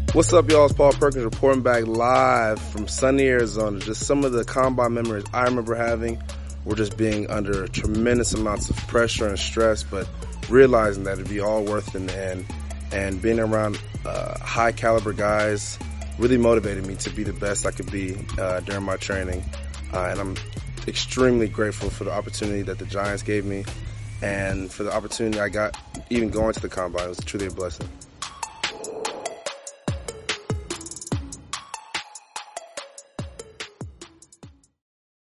What's up, y'all? It's Paul Perkins reporting back live from sunny Arizona. Just some of the combine memories I remember having were just being under tremendous amounts of pressure and stress, but realizing that it'd be all worth it in the end. And being around high caliber guys really motivated me to be the best I could be during my training. And I'm extremely grateful for the opportunity that the Giants gave me and for the opportunity I got even going to the combine. It was truly a blessing.